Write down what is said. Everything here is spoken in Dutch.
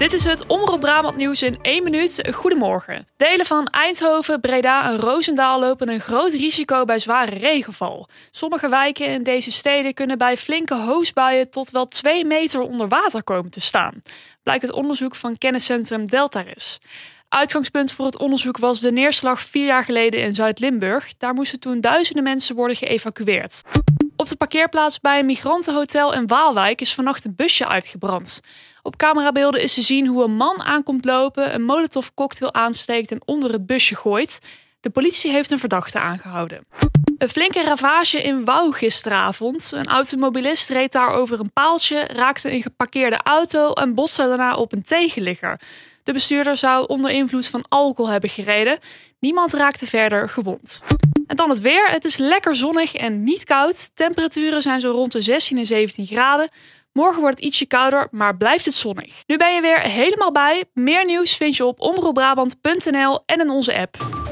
Dit is het Omroep Brabant nieuws in 1 minuut. Goedemorgen. Delen van Eindhoven, Breda en Roosendaal lopen een groot risico bij zware regenval. Sommige wijken in deze steden kunnen bij flinke hoosbuien tot wel 2 meter onder water komen te staan. Blijkt uit onderzoek van kenniscentrum Deltares. Uitgangspunt voor het onderzoek was de neerslag 4 jaar geleden in Zuid-Limburg. Daar moesten toen duizenden mensen worden geëvacueerd. Op de parkeerplaats bij een migrantenhotel in Waalwijk is vannacht een busje uitgebrand. Op camerabeelden is te zien hoe een man aankomt lopen, een molotovcocktail aansteekt en onder het busje gooit. De politie heeft een verdachte aangehouden. Een flinke ravage in Wouw gisteravond. Een automobilist reed daar over een paaltje, raakte een geparkeerde auto en botste daarna op een tegenligger. De bestuurder zou onder invloed van alcohol hebben gereden. Niemand raakte verder gewond. En dan het weer. Het is lekker zonnig en niet koud. Temperaturen zijn zo rond de 16 en 17 graden. Morgen wordt het ietsje kouder, maar blijft het zonnig. Nu ben je weer helemaal bij. Meer nieuws vind je op omroepbrabant.nl en in onze app.